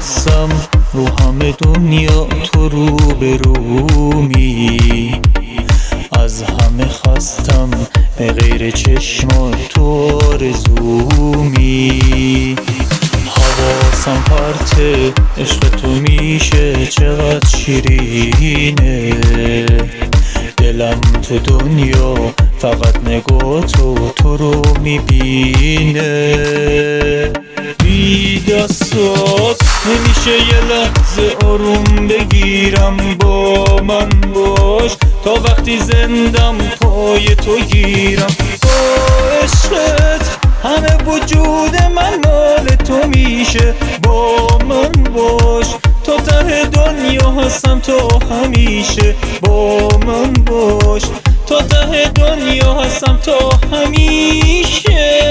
هستم رو همه دنیا تو رو به رومی، از همه خستم به غیر چشمات تو آرزومی. حواسم پرته عشق تو میشه چقدر شیرینه، دلم تو دنیا فقط نگاه تو رو میبینه. بی دستات نمیشه یه لحظه آروم بگیرم، با من باش تا وقتی زندم پای تو گیرم. با عشقت همه وجود من مال تو میشه، با من باش تا ته دنیا هستم تو همیشه. با من باش تا ته دنیا هستم تو همیشه.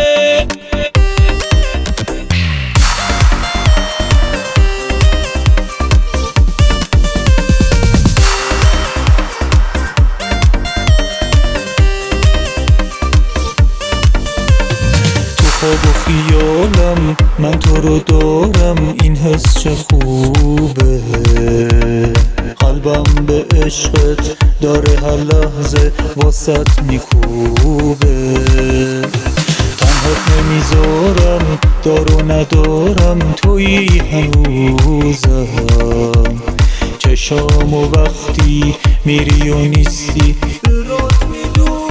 خواب و خیالم من تو رو دارم، این حس چه خوبه. قلبم به عشقت داره هر لحظه واسط میکوبه. تنهات نمیذارم دار و ندارم، تویی هنوزم. چشام و وقتی میری و نیستی برات میدوزم.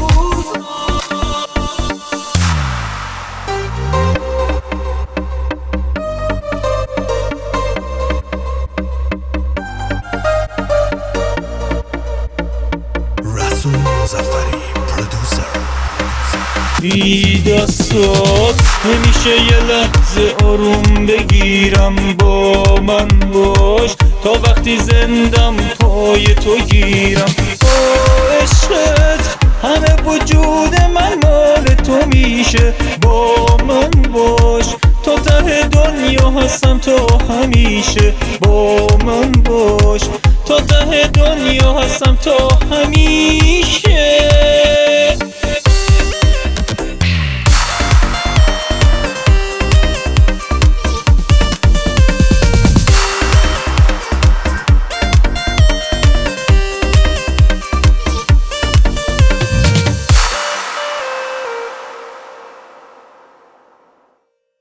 بی دستات نمیشه یه لحظه آروم بگیرم، با من باش تا وقتی زندم پای تو گیرم. با عشقت همه وجود من مال تو میشه، با من باش تا ته دنیا هستم تو همیشه. با من باش تا ته دنیا هستم تو